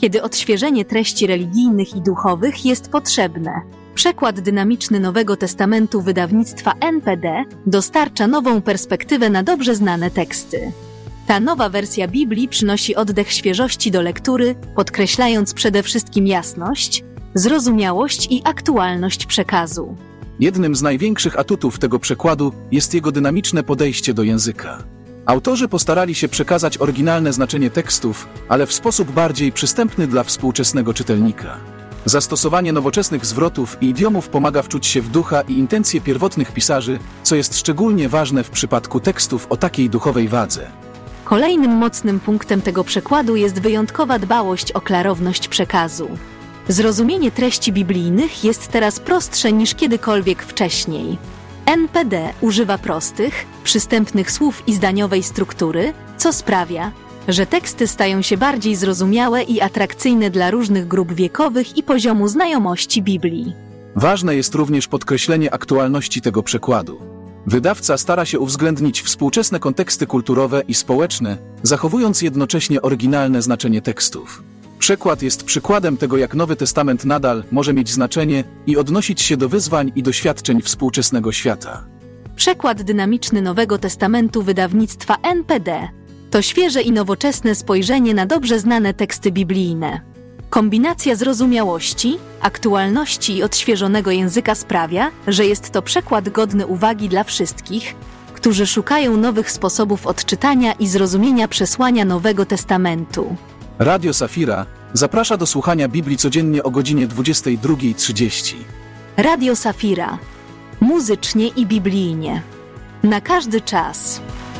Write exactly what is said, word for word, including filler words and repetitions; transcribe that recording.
kiedy odświeżenie treści religijnych i duchowych jest potrzebne. Przekład dynamiczny Nowego Testamentu wydawnictwa N P D dostarcza nową perspektywę na dobrze znane teksty. Ta nowa wersja Biblii przynosi oddech świeżości do lektury, podkreślając przede wszystkim jasność, zrozumiałość i aktualność przekazu. Jednym z największych atutów tego przekładu jest jego dynamiczne podejście do języka. Autorzy postarali się przekazać oryginalne znaczenie tekstów, ale w sposób bardziej przystępny dla współczesnego czytelnika. Zastosowanie nowoczesnych zwrotów i idiomów pomaga wczuć się w ducha i intencje pierwotnych pisarzy, co jest szczególnie ważne w przypadku tekstów o takiej duchowej wadze. Kolejnym mocnym punktem tego przekładu jest wyjątkowa dbałość o klarowność przekazu. Zrozumienie treści biblijnych jest teraz prostsze niż kiedykolwiek wcześniej. N P D używa prostych, przystępnych słów i zdaniowej struktury, co sprawia, że teksty stają się bardziej zrozumiałe i atrakcyjne dla różnych grup wiekowych i poziomu znajomości Biblii. Ważne jest również podkreślenie aktualności tego przekładu. Wydawca stara się uwzględnić współczesne konteksty kulturowe i społeczne, zachowując jednocześnie oryginalne znaczenie tekstów. Przekład jest przykładem tego, jak Nowy Testament nadal może mieć znaczenie i odnosić się do wyzwań i doświadczeń współczesnego świata. Przekład dynamiczny Nowego Testamentu wydawnictwa N P D to świeże i nowoczesne spojrzenie na dobrze znane teksty biblijne. Kombinacja zrozumiałości, aktualności i odświeżonego języka sprawia, że jest to przekład godny uwagi dla wszystkich, którzy szukają nowych sposobów odczytania i zrozumienia przesłania Nowego Testamentu. Radio Safira zaprasza do słuchania Biblii codziennie o godzinie dwudziestej drugiej trzydzieści. Radio Safira. Muzycznie i biblijnie. Na każdy czas.